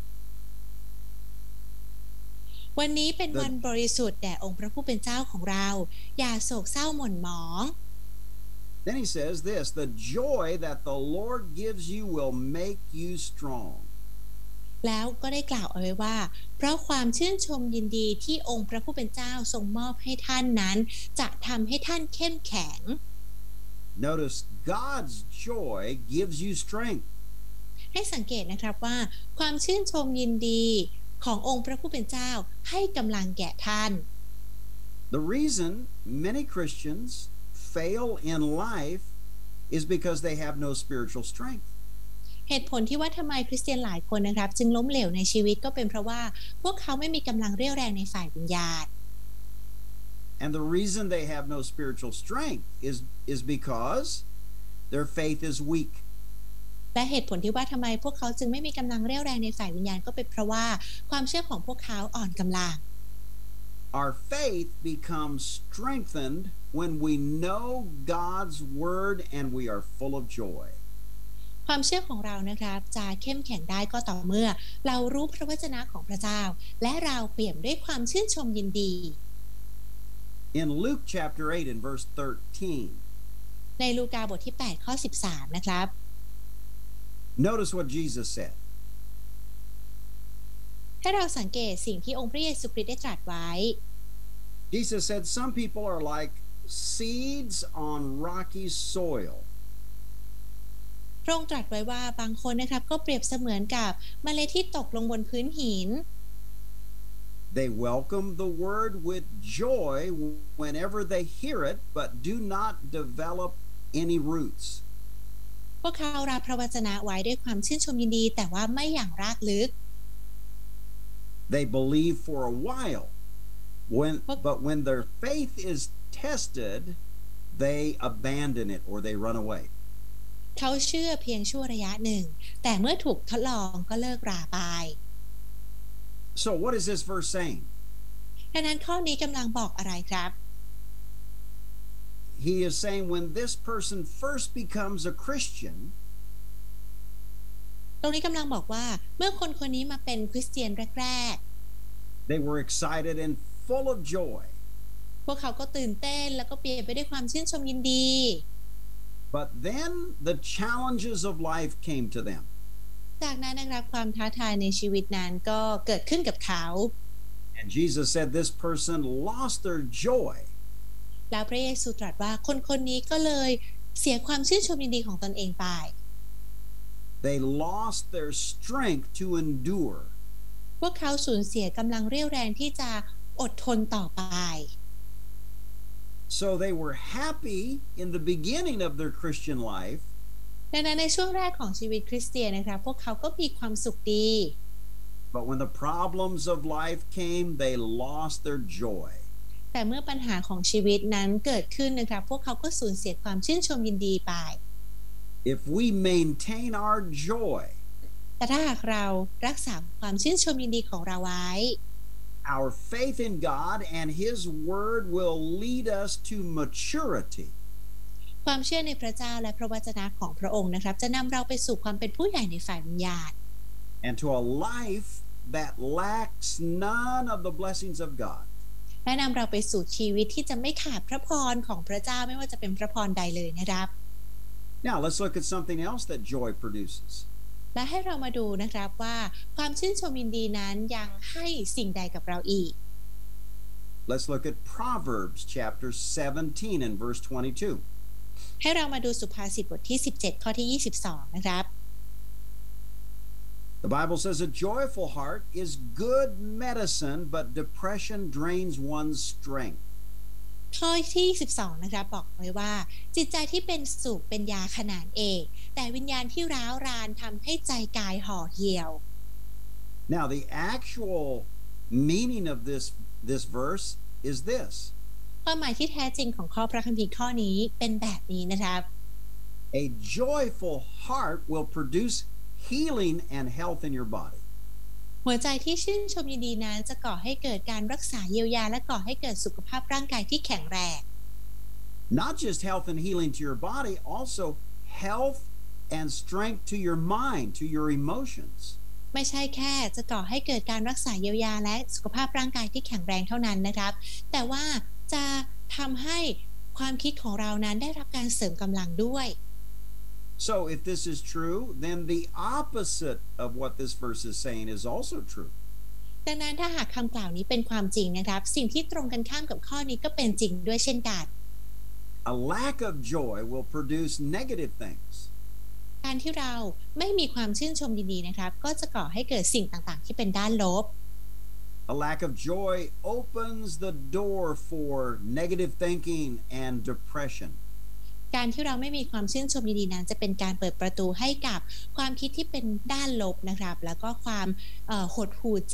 วันนี้เป็นวันบริสุทธิ์แด่องค์พระผู้เป็นเจ้าของเราอย่าโศกเศร้าหม่นหมอง Then he says this, the joy that the Lord gives you will make you strong. แล้วก็ได้กล่าวเอาไว้ว่าเพราะความชื่นชมยินดีที่องค์พระผู้เป็นเจ้าทรงมอบให้ท่านนั้นจะทำให้ท่านเข้มแข็ง Notice God's joy gives you strength. ให้สังเกตนะครับว่าความชื่นชมยินดีขององค์พระผู้เป็นเจ้าให้กำลังแก่ท่าน The reason many Christians fail in life is because they have no spiritual strength. เหตุผลที่ว่าทำไมคริสเตียนหลายคนนะครับจึงล้มเหลวในชีวิตก็เป็นเพราะว่าพวกเขาไม่มีกำลังเรี่ยวแรงในฝ่ายวิญญาณ And the reason they have no spiritual strength is is because their faith is weak. และเหตุผลที่ว่าทำไมพวกเขาจึงไม่มีกำลังเรี่ยวแรงในฝ่ายวิญญาณก็เป็นเพราะว่าความเชื่อของพวกเขาอ่อนกำลัง Our faith becomes strengthened when we know God's word and we are full of joy. ความเชื่อของเรานะครับจะเข้มแข็งได้ก็ต่อเมื่อเรารู้พระวจนะของพระเจ้าและเราเปี่ยมด้วยความชื่นชมยินดี In Luke chapter eight and verse thirteen, ในลูกาบทที่แปดข้อสิบสามนะครับ notice what Jesus said. ให้เราสังเกตสิ่งที่องค์พระเยซูคริสต์ได้ตรัสไว้ Jesus said some people are like seeds on rocky soil. พระองค์ตรัสไว้ว่าบางคนนะครับก็เปรียบเสมือนกับเมล็ดที่ตกลงบนพื้นหิน They welcome the word with joy whenever they hear it, but do not develop any roots. พวกเขารับพระวจนะไว้ด้วยความชื่นชมยินดีแต่ว่าไม่อย่างรากลึก They believe for a while, when but when their faith is tested, they abandon it or they run away. เขาเชื่อเพียงชั่วระยะหนึ่งแต่เมื่อถูกทดลองก็เลิกราไป So what is this verse saying? ดังนั้นข้อนี้กำลังบอกอะไรครับ He is saying when this person first becomes a Christian, ตรงนี้กำลังบอกว่าเมื่อคนคนนี้มาเป็นคริสเตียนแรก they were excited and full of joy. ๆพวกเขาก็ตื่นเต้นแล้วก็เปลี่ยนไปด้วยความชื่นชมยินดี But then the challenges of life came to them. จากนั้นนะครับความท้าทายในชีวิตนั้นก็เกิดขึ้นกับเขา And Jesus said this person lost their joy. แล้วพระเยซูตรัสว่าคนคนนี้ก็เลยเสียความชื่นชมยินดีของตนเองไป They lost their strength to endure. พวกเขาสูญเสียกำลังเรี่ยวแรงที่จะอดทนต่อไป So they were happy in the beginning of their Christian life. ดังนั้นในช่วงแรกของชีวิตคริสเตียนนะครับพวกเขาก็มีความสุขดี But when the problems of life came, they lost their joy. แต่เมื่อปัญหาของชีวิตนั้นเกิดขึ้นนะครับพวกเขาก็สูญเสียความชื่นชมยินดีไป If we maintain our joy, แต่ถ้าหากเรารักษาความชื่นชมยินดีของเราไว้ our faith in God and His Word will lead us to maturity. ความเชื่อในพระเจ้าและพระวจนะของพระองค์นะครับจะนำเราไปสู่ความเป็นผู้ใหญ่ในฝ่ายวิญญาณ And to a life that lacks none of the blessings of God. และนำเราไปสู่ชีวิตที่จะไม่ขาดพระพรของพระเจ้าไม่ว่าจะเป็นพระพรใดเลยนะครับ Now let's look at something else that joy produces. และให้เรามาดูนะครับว่าความชื่นชมยินดีนั้นยังให้สิ่งใดกับเราอีก Let's look at Proverbs chapter seventeen and verse twenty-two. ให้เรามาดูสุภาษิตบทที่สิบเจ็ดข้อที่ยี่สิบสองนะครับ The Bible says a joyful heart is good medicine, but depression drains one's strength. ข้อที่ยี่สิบสองนะครับบอกไว้ว่าจิตใจที่เป็นสุขเป็นยาขนานเอกแต่วิญญาณที่ร้าวรานทำให้ใจกายห่อเหี่ยว Now the actual meaning of this this verse is this. ความหมายที่แท้จริงของข้อพระคัมภีร์ข้อนี้เป็นแบบนี้นะครับ A joyful heart will produce healing and health in your body. หัวใจที่ชื่นชมยินดีนั้นจะก่อให้เกิดการรักษาเยียวยาและก่อให้เกิดสุขภาพร่างกายที่แข็งแรง Not just health and healing to your body, also health and strength to your mind, to your emotions. ไม่ใช่แค่จะก่อให้เกิดการรักษาเยียวยาและสุขภาพร่างกายที่แข็งแรงเท่านั้นนะครับแต่ว่าจะทำให้ความคิดของเรานั้นได้รับการเสริมกำลังด้วย So if this is true, then the opposite of what this verse is saying is also true. ดังนั้นถ้าหากคำกล่าวนี้เป็นความจริงนะครับสิ่งที่ตรงกันข้ามกับข้อนี้ก็เป็นจริงด้วยเช่นกัน A lack of joy will produce negative things. การที่เราไม่มีความชื่นชมยินดีนะครับก็จะก่อให้เกิดสิ่งต่างๆที่เป็นด้านลบ A lack of joy opens the door for negative thinking and depression. การที่เราไม่มีความชื่นชมยินดีนั้นจะเป็นการเปิดประตูให้กับความคิดที่เป็นด้านลบนะครับแล้วก็ความหดหู่ใจ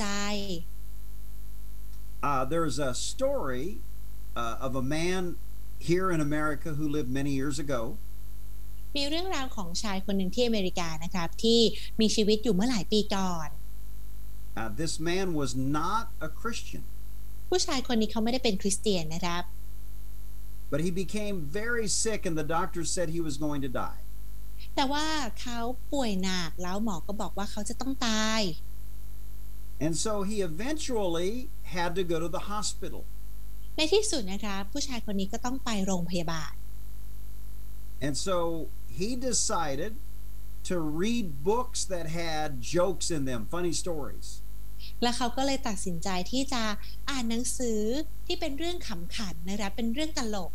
Uh, there's a story uh, of a man here in America who lived many years ago. มีเรื่องราวของชายคนหนึ่งที่อเมริกานะครับที่มีชีวิตอยู่เมื่อหลายปีก่อน Uh, this man was not a Christian. ผู้ชายคนนี้เขาไม่ได้เป็นคริสเตียนนะครับ But he became very sick and the doctor said he was going to die. แต่ว่าเขาป่วยหนักแล้วหมอก็บอกว่าเขาจะต้องตาย And so he eventually had to go to the hospital. ในที่สุดนะครับผู้ชายคนนี้ก็ต้องไปโรงพยาบาล And so he decided to read books that had jokes in them, funny stories. และเขาก็เลยตัดสินใจที่จะอ่านหนังสือที่เป็นเรื่องขำขันนะคะเป็นเรื่องตลก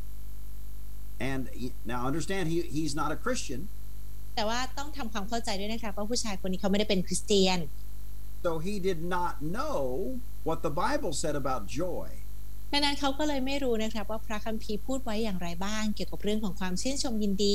And he- now understand, he, he's not a Christian, แต่ว่าต้องทำความเข้าใจด้วยนะคะว่าผู้ชายคนนี้เขาไม่ได้เป็นคริสเตียน so he did not know what the Bible said about joy. ดังนั้นเขาก็เลยไม่รู้นะครับว่าพระคัมภีร์พูดไว้อย่างไรบ้างเกี่ยวกับเรื่องของความชื่นชมยินดี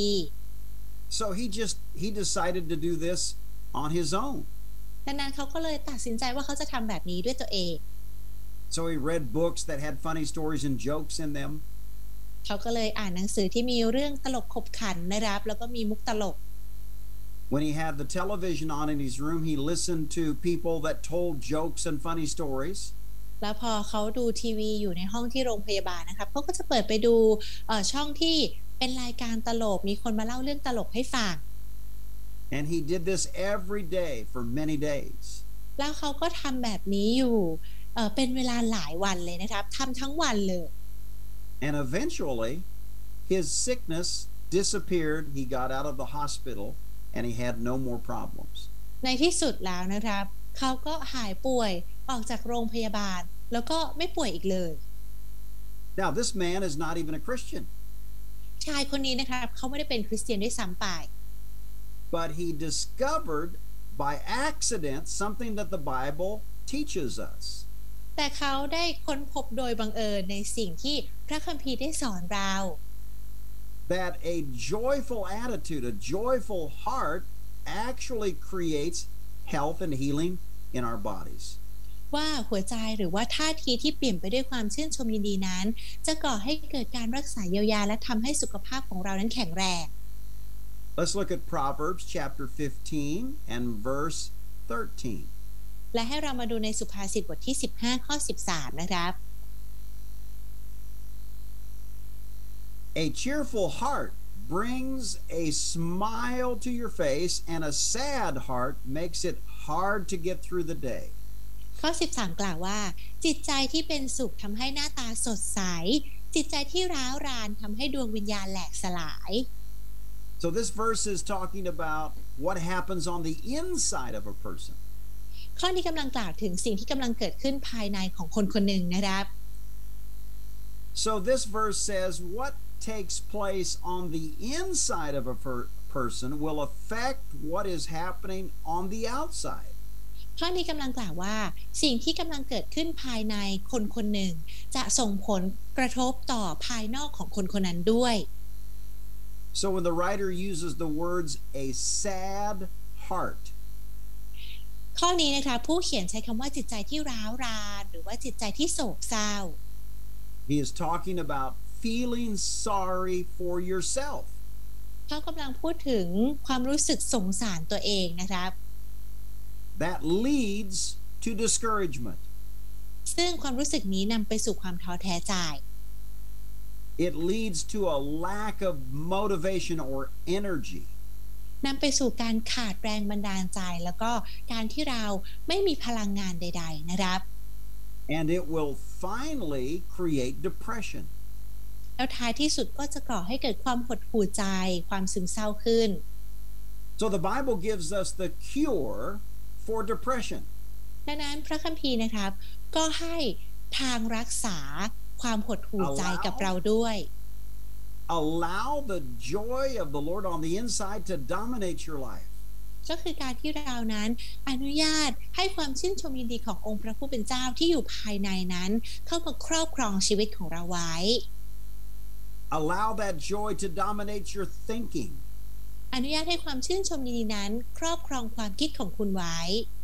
So he just he decided to do this on his own. ดังนั้นเขาก็เลยตัดสินใจว่าเขาจะทำแบบนี้ด้วยตัวเอง So he read books that had funny stories and jokes in them. เขาก็เลยอ่านหนังสือที่มีเรื่องตลกขบขันนะครับแล้วก็มีมุกตลก When he had the television on in his room, he listened to people that told jokes and funny stories. แล้วพอเขาดูทีวีอยู่ในห้องที่โรงพยาบาลนะครับเขาก็จะเปิดไปดูเอ่อช่องที่เป็นรายการตลกมีคนมาเล่าเรื่องตลกให้ฟัง And he did this every day for many days. แล้วเขาก็ทำแบบนี้อยู่เอ่อเป็นเวลาหลายวันเลยนะครับทำทั้งวันเลย And eventually, his sickness disappeared. He got out of the hospital and he had no more problems. ในที่สุดแล้วนะครับเขาก็หายป่วยออกจากโรงพยาบาลแล้วก็ไม่ป่วยอีกเลย Now, this man is not even a Christian, ชายคนนี้นะครับเขาไม่ได้เป็นคริสเตียนด้วยซ้ำไป but he discovered by accident something that the Bible teaches us. แต่เขาได้ค้นพบโดยบังเอิญในสิ่งที่พระคัมภีร์ได้สอนเรา That a joyful attitude, a joyful heart actually creates health and healing in our bodies. ว่าหัวใจหรือว่าท่าทีที่เปลี่ยนไปด้วยความชื่นชมยินดีนั้นจะก่อให้เกิดการรักษาเยียวยาและทำให้สุขภาพของเรานั้นแข็งแรง Let's look at Proverbs chapter fifteen and verse thirteen. และให้เรามาดูในสุภาษิตบทที่สิบห้าข้อสิบสามนะครับ A cheerful heart brings a smile to your face, and a sad heart makes it hard to get through the day. ข้อสิบสามกล่าวว่าจิตใจที่เป็นสุขทำให้หน้าตาสดใสจิตใจที่ร้าวรานทำให้ดวงวิญญาณแหลกสลาย So this verse is talking about what happens on the inside of a person. ข้อนี้กำลังกล่าวถึงสิ่งที่กำลังเกิดขึ้นภายในของคนคนหนึ่งนะครับ So this verse says what takes place on the inside of a per- person will affect what is happening on the outside. ข้อนี้กำลังกล่าวว่าสิ่งที่กำลังเกิดขึ้นภายในคนคนหนึ่งจะส่งผลกระทบต่อภายนอกของคนคนนั้นด้วย So when the writer uses the words a sad heart, ข้อนี้นะคะผู้เขียนใช้คำว่าจิตใจที่ร้าวรานหรือว่าจิตใจที่โศกเศร้า he is talking about feeling sorry for yourself. เขากำลังพูดถึงความรู้สึกสงสารตัวเองนะครับ That leads to discouragement. ซึ่งความรู้สึกนี้นำไปสู่ความท้อแท้ใจ It leads to a lack of motivation or energy. นำไปสู่การขาดแรงบันดาลใจแล้วก็การที่เราไม่มีพลังงานใดๆนะครับ And it will finally create depression. แล้วท้ายที่สุดก็จะก่อให้เกิดความหดหู่ใจความซึมเศร้าขึ้น So the Bible gives us the cure for depression. ดังนั้นพระคัมภีร์นะครับก็ให้ทางรักษาความหดหู่ใจกับเราด้วย Allow the joy of the Lord on the inside to dominate your life. ก็คือการที่เรานั้นอนุญาตให้ความชื่นชมยินดีขององค์พระผู้เป็นเจ้าที่อยู่ภายในนั้นเข้ามาครอบครองชีวิตของเราไว้ Allow that joy to dominate your thinking. อนุญาตให้ความชื่นชมยินดีนั้นครอบครองความคิดของคุณไว้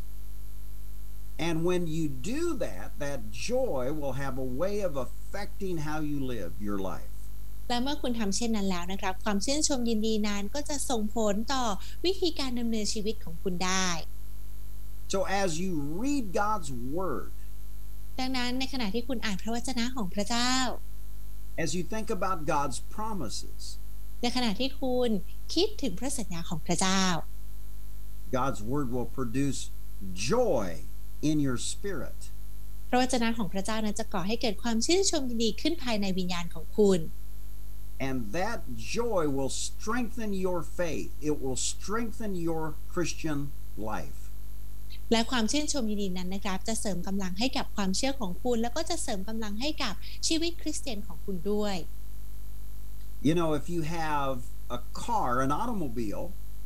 And when you do that, that joy will have a way of affecting how you live your life. และเมื่อคุณทำเช่นนั้นแล้วนะครับความชื่นชมยินดีนั้นก็จะส่งผลต่อวิธีการดำเนินชีวิตของคุณได้ So as you read God's word, ดังนั้นในขณะที่คุณอ่านพระวจนะของพระเจ้า as you think about God's promises, ในขณะที่คุณคิดถึงพระสัญญาของพระเจ้า God's word will produce joy in your spirit. พระวจนะของพระเจ้านั้นจะก่อให้เกิดความชื่นชมยินดีขึ้นภายในวิญญาณของคุณ And that joy will strengthen your faith. It will strengthen your Christian life. และความชื่นชมยินดีนั้นนะครับจะเสริมกำลังให้กับความเชื่อของคุณแล้วก็จะเสริมกำลังให้กับชีวิตคริสเตียนของคุณด้วย You know, if you have a car, an automobile,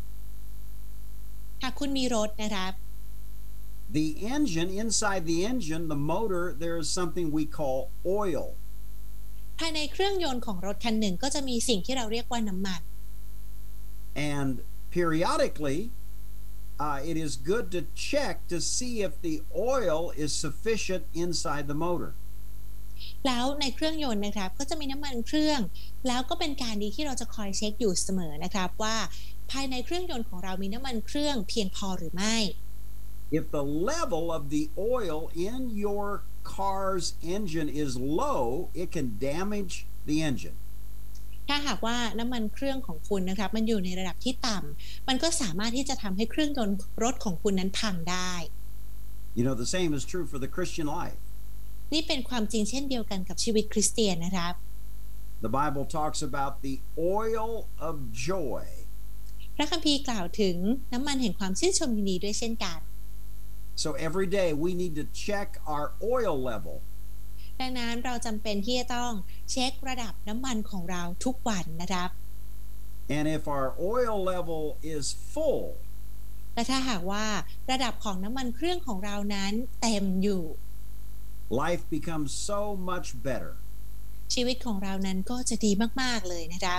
หากคุณมีรถนะครับ the engine, inside the engine, the motor, there is something we call oil. ภายในเครื่องยนต์ของรถคันหนึ่งก็จะมีสิ่งที่เราเรียกว่าน้ำมัน And periodically, uh, it is good to check to see if the oil is sufficient inside the motor. แล้วในเครื่องยนต์นะครับก็จะมีน้ำมันเครื่องแล้วก็เป็นการดีที่เราจะคอยเช็คอยู่เสมอนะครับว่าภายในเครื่องยนต์ของเรามีน้ำมันเครื่องเพียงพอหรือไม่ If the level of the oil in your car's engine is low, it can damage the engine. ถ้าหากว่าน้ำมันเครื่องของคุณนะครับมันอยู่ในระดับที่ต่ำมันก็สามารถที่จะทำให้เครื่องยนต์รถของคุณนั้นพังได้ You know, the same is true for the Christian life. นี่เป็นความจริงเช่นเดียวกันกับชีวิตคริสเตียนนะครับ The Bible talks about the oil of joy. พระคัมภีร์กล่าวถึงน้ำมันแห่งความชื่นชมยินดีด้วยเช่นกัน So every day we need to check our oil level. ดังนั้นเราจำเป็นที่จะต้องเช็คระดับน้ำมันของเราทุกวันนะครับ And if our oil level is full, และถ้าหากว่าระดับของน้ำมันเครื่องของเรานั้นเต็มอยู่ life becomes so much better. ชีวิตของเรานั้นก็จะดีมากๆเลยนะครับ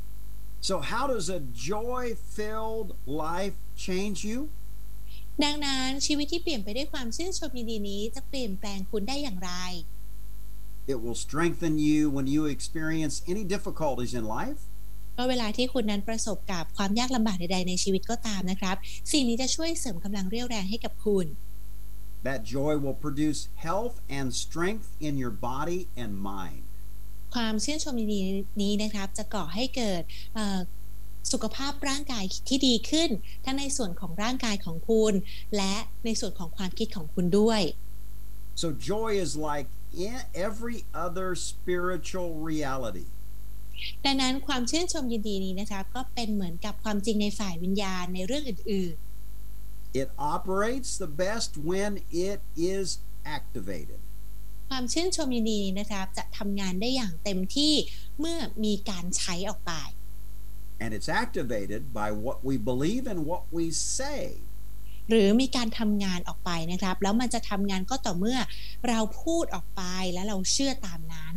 So how does a joy-filled life change you? ดังนั้นชีวิตที่เปลี่ยนไปด้วยความชื่นชมยินดีนี้จะเปลี่ยนแปลงคุณได้อย่างไร It will strengthen you when you experience any difficulties in life. ก็เวลาที่คุณนั้นประสบกับความยากลำบากใดๆในชีวิตก็ตามนะครับสิ่งนี้จะช่วยเสริมกำลังเรี่ยวแรงให้กับคุณ That joy will produce health and strength in your body and mind. ความชื่นชมยินดีนี้นะครับจะก่อให้เกิดสุขภาพร่างกายที่ดีขึ้นทั้งในส่วนของร่างกายของคุณและในส่วนของความคิดของคุณด้วย So joy is like every other spiritual reality. ดังนั้นความชื่นชมยินดีนี้นะครับก็เป็นเหมือนกับความจริงในฝ่ายวิญญาณในเรื่องอื่นๆ It operates the best when it is activated. ความชื่นชมยินดีนะครับจะทำงานได้อย่างเต็มที่เมื่อมีการใช้ออกไป And it's activated by what we believe and what we say. หรือมีการทำงานออกไปนะครับแล้วมันจะทำงานก็ต่อเมื่อเราพูดออกไปและเราเชื่อตามนั้น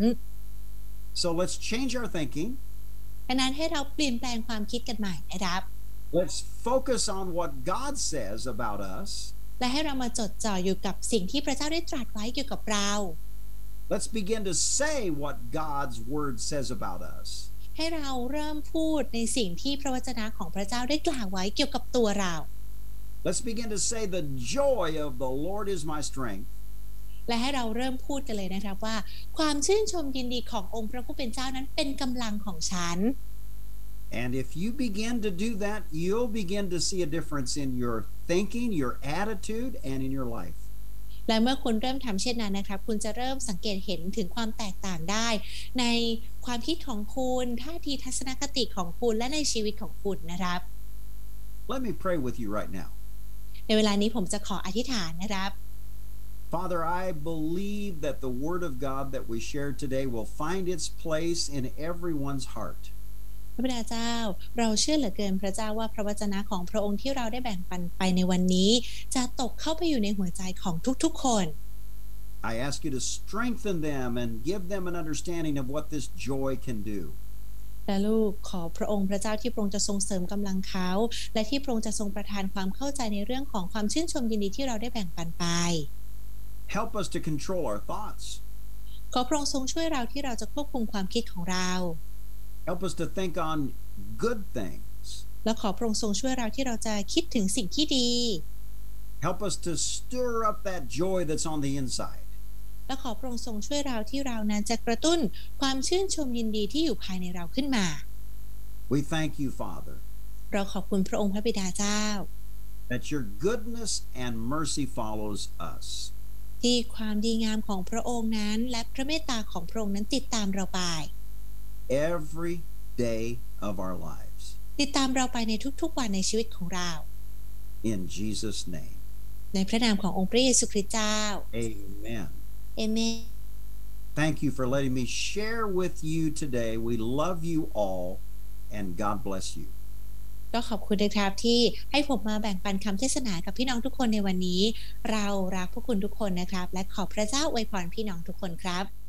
So let's change our thinking. ดังนั้นให้เราเปลี่ยนแปลงความคิดกันใหม่นะครับ Let's focus on what God says about us. และให้เรามาจดจ่ออยู่กับสิ่งที่พระเจ้าได้ตรัสไว้เกี่ยวกับเรา Let's begin to say what God's word says about us. ให้เราเริ่มพูดในสิ่งที่พระวจนะของพระเจ้าได้กล่าวไว้เกี่ยวกับตัวเรา Let's begin to say the joy of the Lord is my strength. และให้เราเริ่มพูดกันเลยนะครับว่าความชื่นชมยินดีขององค์พระผู้เป็นเจ้านั้นเป็นกำลังของฉัน And if you begin to do that, you'll begin to see a difference in your thinking, your attitude, and in your life. และเมื่อคุณเริ่มทำเช่นนั้นนะครับคุณจะเริ่มสังเกตเห็นถึงความแตกต่างได้ในความคิดของคุณท่าทีทัศนคติของคุณและในชีวิตของคุณนะครับ Let me pray with you right now. ในเวลานี้ผมจะขออธิษฐานนะครับ Father, I believe that the word of God that we shared today will find its place in everyone's heart. พระบิดาเจ้าเราเชื่อเหลือเกินพระเจ้าว่าพระวจนะของพระองค์ที่เราได้แบ่งปันไปในวันนี้จะตกเข้าไปอยู่ในหัวใจของทุกๆคน I ask you to strengthen them and give them an understanding of what this joy can do. และลูกขอพระองค์พระเจ้าที่พระองค์จะทรงเสริมกำลังเขาและที่พระองค์จะทรงประทานความเข้าใจในเรื่องของความชื่นชมยินดีที่เราได้แบ่งปันไป Help us to control our thoughts. ขอพระองค์ทรงช่วยเราที่เราจะควบคุมความคิดของเรา Help us to think on good things. และขอพระองค์ทรงช่วยเราที่เราจะคิดถึงสิ่งที่ดี Help us to stir up that joy that's on the inside. และขอพระองค์ทรงช่วยเราที่เรานั้นจะกระตุ้นความชื่นชมยินดีที่อยู่ภายในเราขึ้นมา We thank you, Father, เราขอบคุณพระองค์พระบิดาเจ้า that your goodness and mercy follows us. ที่ความดีงามของพระองค์นั้นและพระเมตตาของพระองค์นั้นติดตามเราไป every day of our lives. ติดตามเราไปในทุกๆวันในชีวิตของเรา In Jesus' name. ในพระนามขององค์พระเยซูคริสต์เจ้า Amen. เอเมน Thank you for letting me share with you today. We love you all, and God bless you. ก็ขอบคุณนะครับที่ให้ผมมาแบ่งปันคำเทศนากับพี่น้องทุกคนในวันนี้เรารักพวกคุณทุกคนนะครับและขอพระเจ้าอวยพรพี่น้องทุกคนครับ